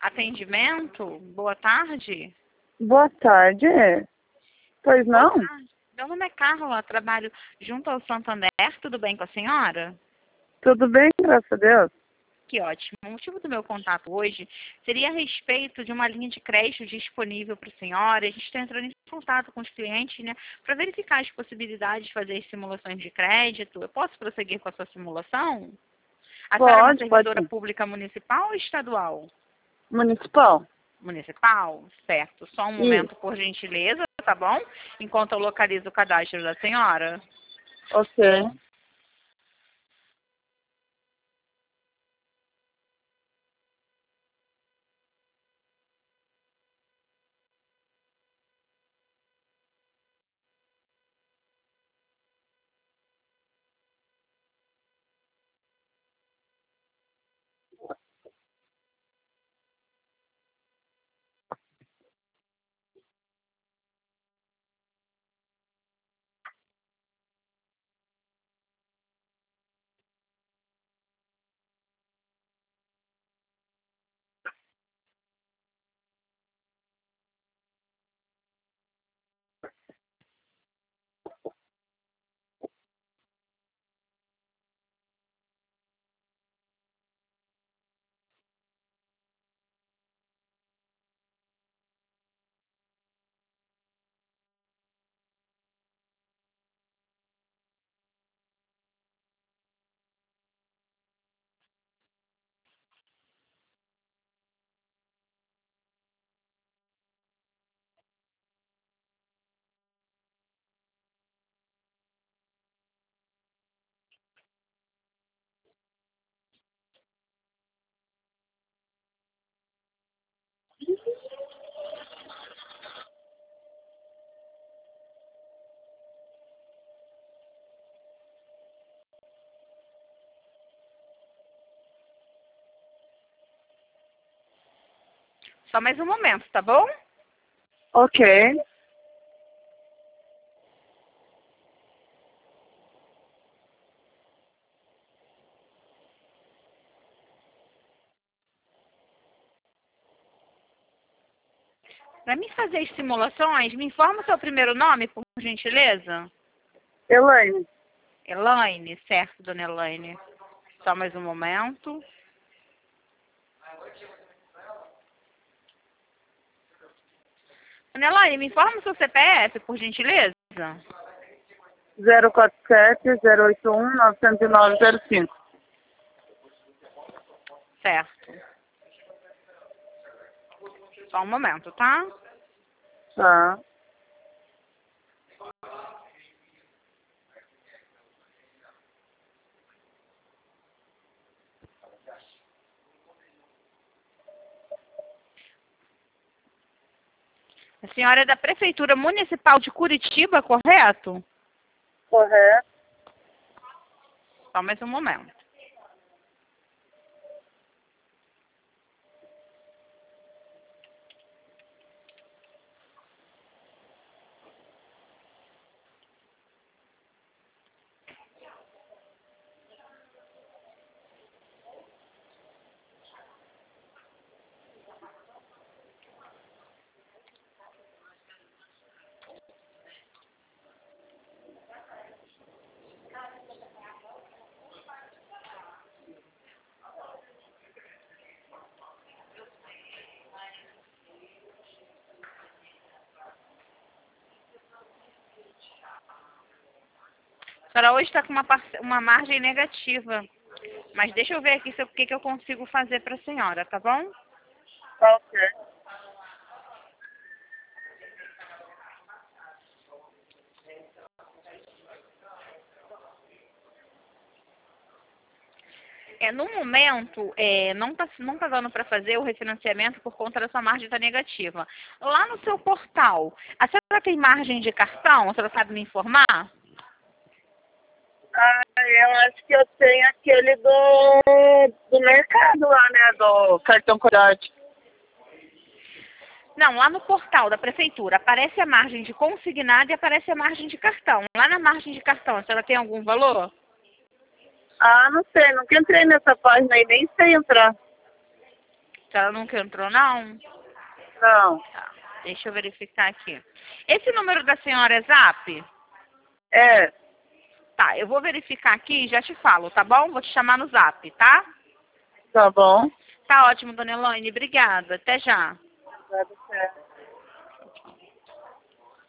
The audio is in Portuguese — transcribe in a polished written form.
Atendimento? Boa tarde. Boa tarde. Pois não? Boa tarde. Meu nome é Carla, trabalho junto ao Santander. Tudo bem com a senhora? Tudo bem, graças a Deus. Que ótimo. O motivo do meu contato hoje seria a respeito de uma linha de crédito disponível para a senhora. A gente está entrando em contato com os clientes, né, para verificar as possibilidades de fazer as simulações de crédito. Eu posso prosseguir com a sua simulação? A senhora é uma servidora Pode. pública municipal ou estadual? Municipal? Municipal? Certo. Só um momento, por gentileza, tá bom? Enquanto eu localizo o cadastro da senhora. Ok. Só mais um momento, tá bom? Ok. Para mim fazer as simulações, me informa o seu primeiro nome, por gentileza? Elaine. Elaine, certo, dona Elaine. Só mais um momento. Dona Elaine, me informa o seu CPF, por gentileza? 047-081-909-05. Certo. Só um momento, tá? Tá. A senhora é da Prefeitura Municipal de Curitiba, correto? Correto. Só mais um momento. A senhora hoje está com uma margem negativa. Mas deixa eu ver aqui o que eu consigo fazer para a senhora, tá bom? Tá ok. No momento, não tá dando para fazer o refinanciamento por conta da sua margem tá negativa. Lá no seu portal, a senhora tem margem de cartão? A senhora sabe me informar? Eu acho que eu tenho aquele do mercado lá, né? Do cartão Coragem. Não, lá no portal da prefeitura aparece a margem de consignado e aparece a margem de cartão. Lá na margem de cartão, a senhora tem algum valor? Não sei. Nunca entrei nessa página e nem sei entrar. senhora nunca entrou, não? Não. Tá, deixa eu verificar aqui. Esse número da senhora é Zap? É. Tá, eu vou verificar aqui e já te falo, tá bom? Vou te chamar no Zap, tá? Tá bom. Tá ótimo, dona Elaine. Obrigada. Até já. Obrigada.